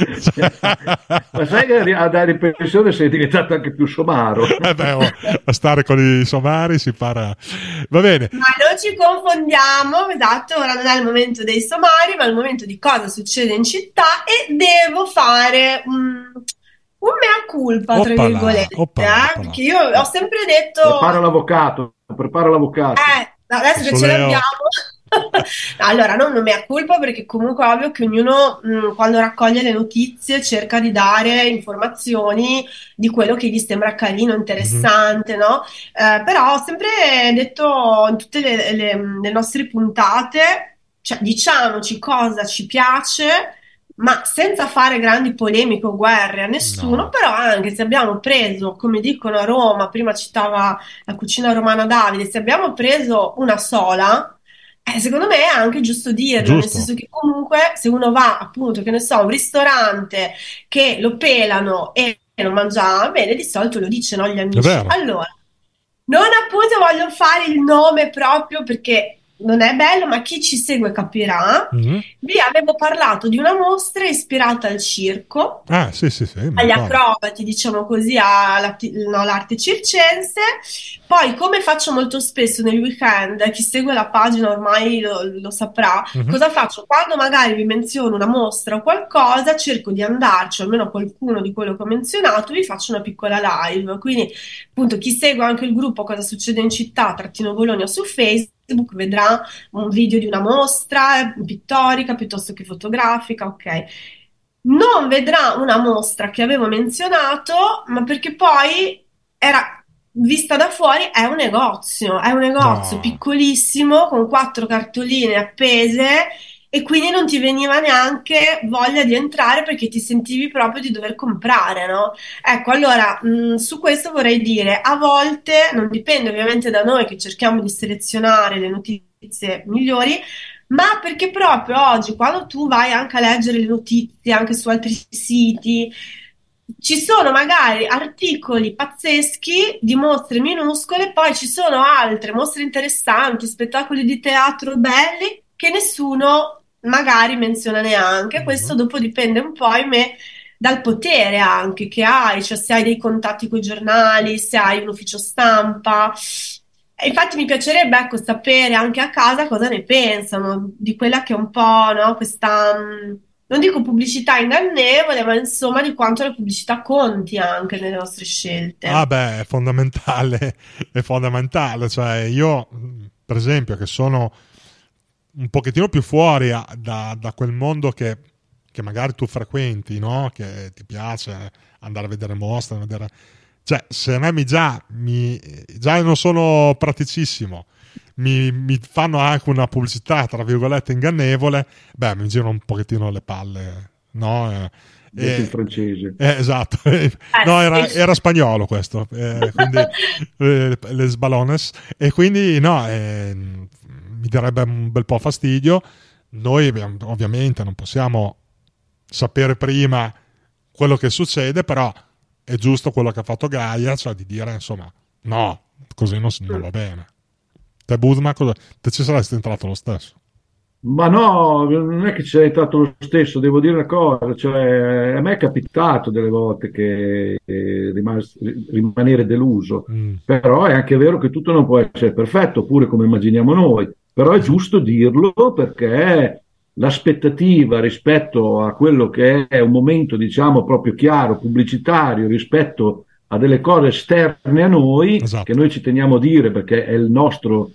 Ma sai che a dare pensione sei diventato anche più somaro. A stare con i somari si impara. Va bene. Ma non ci confondiamo, esatto, ora non è il momento dei somari, ma è il momento di cosa succede in città, e devo fare un mea culpa, tra virgolette, perché io ho sempre detto... Prepara l'avvocato. Adesso che ce l'abbiamo... Allora, non mea culpa, perché comunque è ovvio che ognuno quando raccoglie le notizie cerca di dare informazioni di quello che gli sembra carino, interessante, no? Però ho sempre detto in tutte le nostre puntate, cioè, diciamoci cosa ci piace, ma senza fare grandi polemiche o guerre a nessuno. Però anche se abbiamo preso, come dicono a Roma, prima citava la cucina romana Davide, se abbiamo preso una sola, secondo me è anche giusto dirlo, nel senso che comunque se uno va, appunto, che ne so, a un ristorante che lo pelano e non mangia bene, di solito lo dice, no, gli amici. Allora, non appunto voglio fare il nome proprio perché non è bello, ma chi ci segue capirà. Vi avevo parlato di una mostra ispirata al circo, agli acrobati, diciamo così, all'arte circense. Poi, come faccio molto spesso nel weekend, chi segue la pagina ormai lo saprà, cosa faccio? Quando magari vi menziono una mostra o qualcosa, cerco di andarci, almeno qualcuno di quello che ho menzionato, vi faccio una piccola live. Quindi, appunto, chi segue anche il gruppo Cosa succede in città, _Bologna su Facebook, vedrà un video di una mostra pittorica piuttosto che fotografica, ok? Non vedrà una mostra che avevo menzionato, ma perché poi era vista da fuori, è un negozio piccolissimo con 4 cartoline appese, e quindi non ti veniva neanche voglia di entrare perché ti sentivi proprio di dover comprare, no? Ecco, allora, su questo vorrei dire, a volte, non dipende ovviamente da noi che cerchiamo di selezionare le notizie migliori, ma perché proprio oggi, quando tu vai anche a leggere le notizie anche su altri siti, ci sono magari articoli pazzeschi di mostre minuscole, poi ci sono altre mostre interessanti, spettacoli di teatro belli che nessuno magari menziona neanche. Questo dopo dipende un po', ahimè, dal potere anche che hai, cioè se hai dei contatti con i giornali, se hai un ufficio stampa. E infatti mi piacerebbe, ecco, sapere anche a casa cosa ne pensano di quella che è un po', no, questa, non dico pubblicità ingannevole, ma insomma di quanto la pubblicità conti anche nelle nostre scelte. È fondamentale, cioè io, per esempio, che sono un pochettino più fuori da quel mondo che magari tu frequenti, no? Che ti piace andare a vedere mostre, cioè se a me già non sono praticissimo, mi fanno anche una pubblicità tra virgolette ingannevole, mi girano un pochettino le palle, no? Il francese. Esatto. No, era spagnolo questo, quindi les balones, e quindi no, mi darebbe un bel po' fastidio. Noi ovviamente non possiamo sapere prima quello che succede, però è giusto quello che ha fatto Gaia, cioè di dire insomma no, così non va bene. Te Busma, te ci saresti entrato lo stesso? Ma no, non è che ci sei entrato lo stesso, devo dire una cosa, cioè a me è capitato delle volte che rimanere deluso, però è anche vero che tutto non può essere perfetto, pure come immaginiamo noi, però è giusto dirlo perché l'aspettativa rispetto a quello che è un momento, diciamo, proprio chiaro, pubblicitario, rispetto a delle cose esterne a noi, che noi ci teniamo a dire perché è il nostro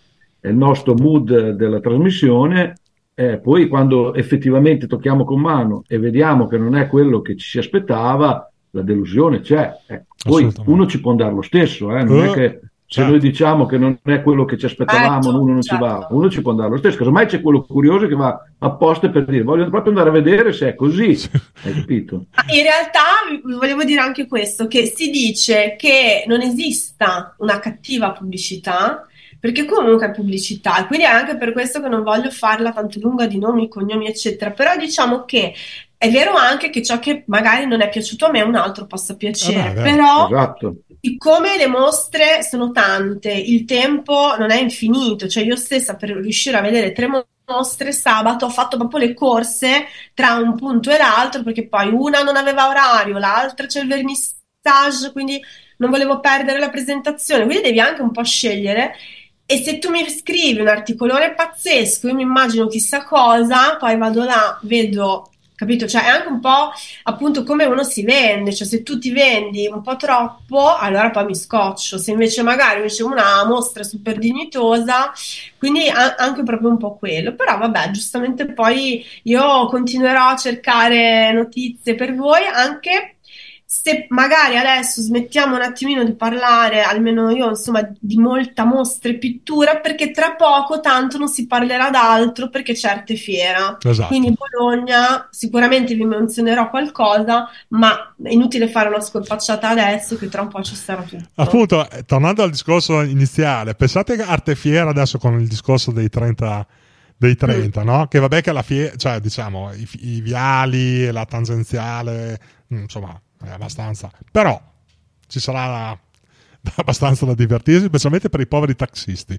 mood della trasmissione. Poi quando effettivamente tocchiamo con mano e vediamo che non è quello che ci si aspettava, la delusione c'è. Poi uno ci può andare lo stesso, non è che se noi diciamo che non è quello che ci aspettavamo, uno non ci va, uno ci può andare lo stesso. Casomai c'è quello curioso che va apposta per dire voglio proprio andare a vedere se è così, hai capito? In realtà volevo dire anche questo, che si dice che non esista una cattiva pubblicità, perché comunque è pubblicità, e quindi è anche per questo che non voglio farla tanto lunga di nomi, cognomi, eccetera, però diciamo che è vero anche che ciò che magari non è piaciuto a me a un altro possa piacere, però esatto. siccome le mostre sono tante, il tempo non è infinito, cioè io stessa per riuscire a vedere 3 mostre sabato ho fatto proprio le corse tra un punto e l'altro, perché poi una non aveva orario, l'altra c'è il vernissage, quindi non volevo perdere la presentazione, quindi devi anche un po' scegliere. E se tu mi scrivi un articolone pazzesco, io mi immagino chissà cosa, poi vado là, vedo, capito? Cioè è anche un po' appunto come uno si vende, cioè se tu ti vendi un po' troppo, allora poi mi scoccio, se invece magari c'è una mostra super dignitosa, quindi anche proprio un po' quello. Però vabbè, giustamente poi io continuerò a cercare notizie per voi, anche se magari adesso smettiamo un attimino di parlare, almeno io, insomma, di molta mostra e pittura, perché tra poco tanto non si parlerà d'altro perché c'è Arte Fiera. Esatto. Quindi Bologna sicuramente vi menzionerò qualcosa, ma è inutile fare una scorpacciata adesso che tra un po' ci sarà tutto. Appunto, tornando al discorso iniziale, pensate che Arte Fiera adesso con il discorso dei 30 no? Che vabbè che alla fiera, cioè diciamo i viali, la tangenziale, insomma è abbastanza, però ci sarà abbastanza da divertirsi, specialmente per i poveri taxisti.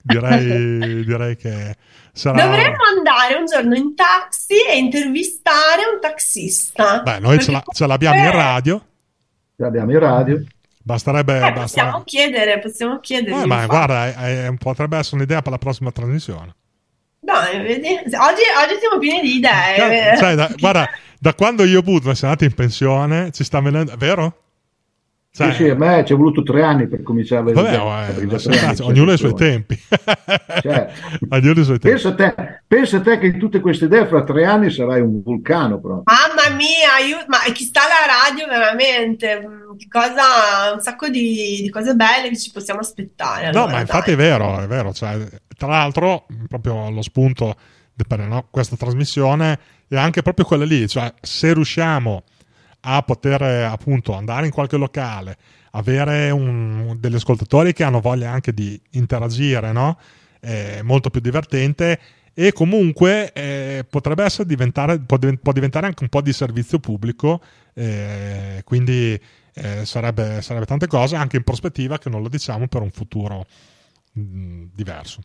Direi che sarà... Dovremmo andare un giorno in taxi e intervistare un taxista. Beh, noi ce l'abbiamo in radio. Abbiamo in radio. Basterebbe... Possiamo chiedere. Ma guarda, potrebbe essere un'idea per la prossima trasmissione. Dai, vedi? Oggi siamo pieni di idee. Cioè, guarda, da quando io Budva siamo andati in pensione, ci sta venendo, vero? Cioè, sì, a me ci è voluto 3 anni per cominciare a vedere. Ognuno ha i suoi tempi. Ognuno ha i suoi tempi. Pensa te che in tutte queste idee fra 3 anni sarai un vulcano proprio. Mamma mia, ma chi sta alla radio veramente? Un sacco di cose belle che ci possiamo aspettare. No, ma infatti è vero. Cioè, tra l'altro, proprio lo spunto per questa trasmissione è anche proprio quella lì, cioè se riusciamo a poter appunto andare in qualche locale, avere degli ascoltatori che hanno voglia anche di interagire, no? È molto più divertente e comunque potrebbe può diventare anche un po' di servizio pubblico, quindi sarebbe tante cose anche in prospettiva che non lo diciamo per un futuro diverso.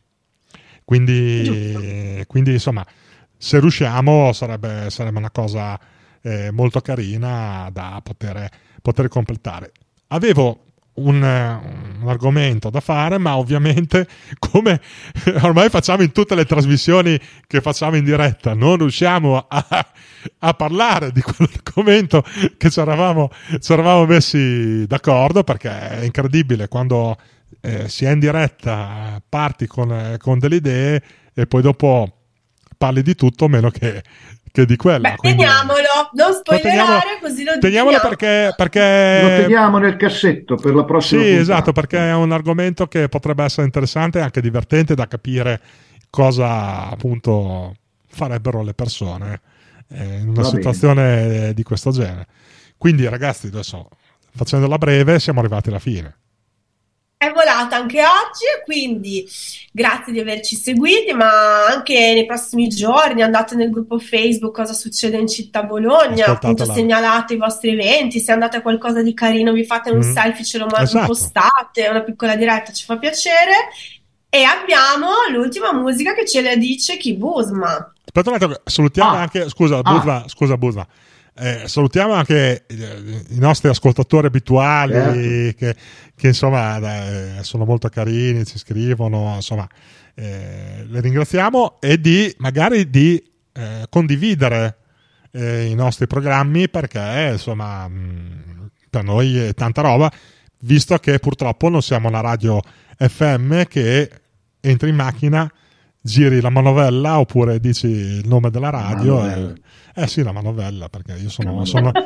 Quindi insomma, se riusciamo sarebbe una cosa molto carina da poter completare. Avevo un argomento da fare, ma ovviamente come ormai facciamo in tutte le trasmissioni che facciamo in diretta, non riusciamo a parlare di quell'argomento che ci eravamo messi d'accordo, perché è incredibile quando si è in diretta, parti con delle idee e poi dopo parli di tutto meno che di quella. Beh, quindi, teniamolo, non spoilerare, così lo teniamolo perché lo teniamo nel cassetto per la prossima puntata. Esatto, perché è un argomento che potrebbe essere interessante e anche divertente da capire cosa appunto farebbero le persone in una situazione di questo genere. Quindi ragazzi, adesso facendola breve siamo arrivati alla fine. È volata anche oggi, quindi grazie di averci seguiti, ma anche nei prossimi giorni andate nel gruppo Facebook Cosa succede in città Bologna, appunto segnalate i vostri eventi, se andate a qualcosa di carino vi fate un selfie, ce lo postate, una piccola diretta, ci fa piacere. E abbiamo l'ultima musica che ce la dice chi? Busma. Aspetta un attimo, salutiamo anche, scusa Busma. Salutiamo anche i nostri ascoltatori abituali che insomma sono molto carini, ci scrivono, insomma le ringraziamo e magari di condividere i nostri programmi, perché insomma per noi è tanta roba, visto che purtroppo non siamo una radio FM che entri in macchina giri la manovella oppure dici il nome della radio. Sì, la manovella, perché io sono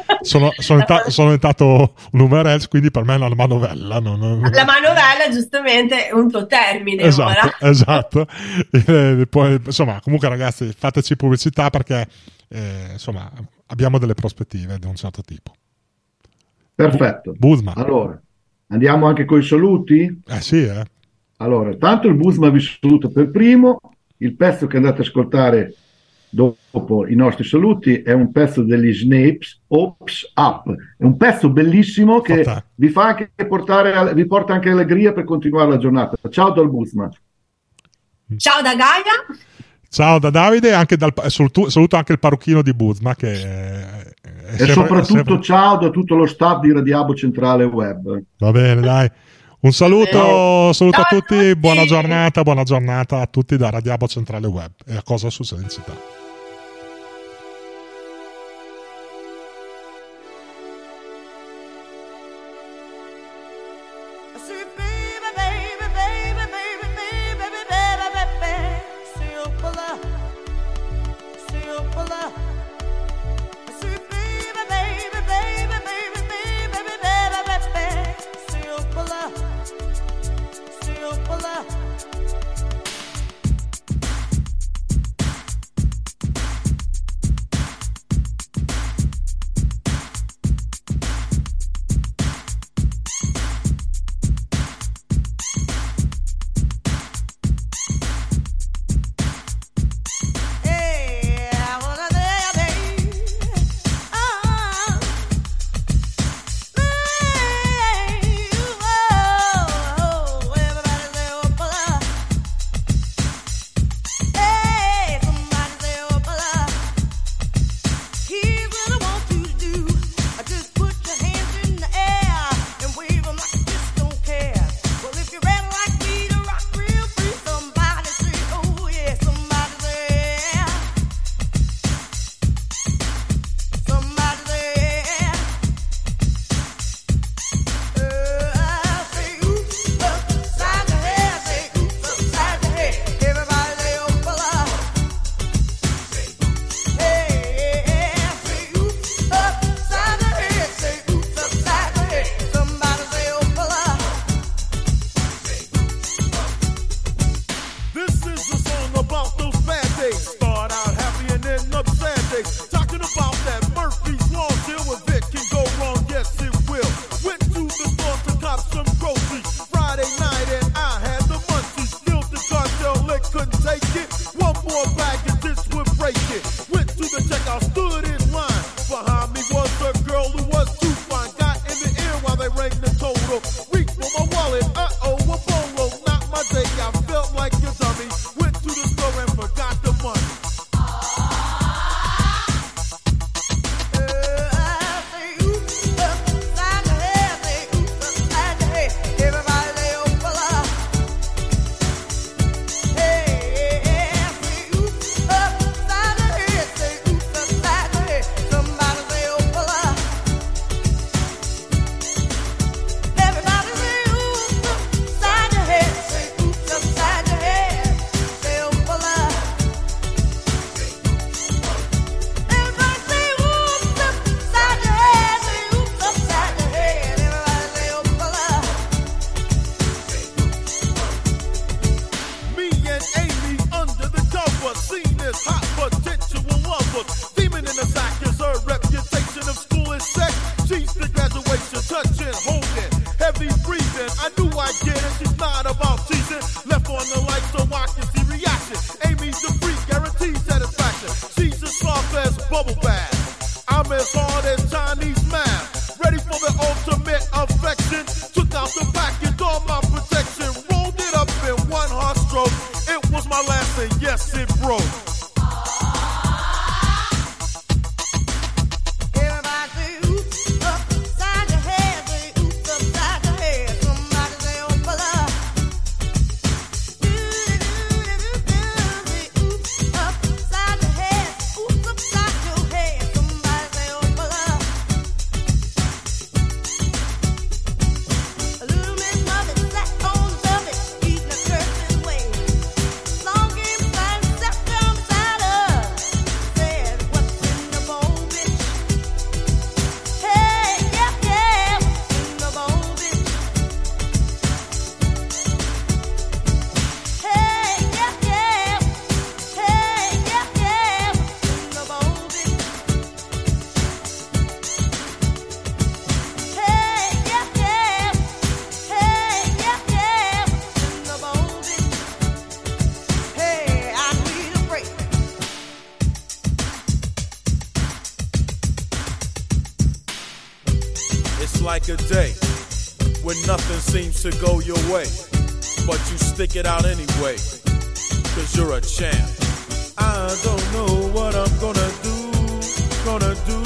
diventato un Umerels, quindi per me è una manovella. La manovella, giustamente, è un tuo termine. Esatto. Poi, insomma, comunque ragazzi, fateci pubblicità perché insomma abbiamo delle prospettive di un certo tipo. Perfetto. Buzma. Allora, andiamo anche con i saluti? Sì. Allora, tanto il Buzma vi saluta per primo. Il pezzo che andate ad ascoltare dopo i nostri saluti è un pezzo degli Snapes, Ops Up. È un pezzo bellissimo che vi fa anche vi porta anche allegria per continuare la giornata. Ciao dal Buzma. Ciao da Gaia. Ciao da Davide, anche saluto anche il parrucchino di Buzma e soprattutto ciao da tutto lo staff di Radiabo Centrale Web. Va bene, dai. Un saluto a tutti, buona giornata a tutti da Radiabo Centrale Web e a Cosa Succede in Città. Everybody say, oops, upside your head. Somebody say, oh, It's like a day when nothing seems to go your way, but you stick it out anyway, 'cause you're a champ. I don't know what I'm gonna do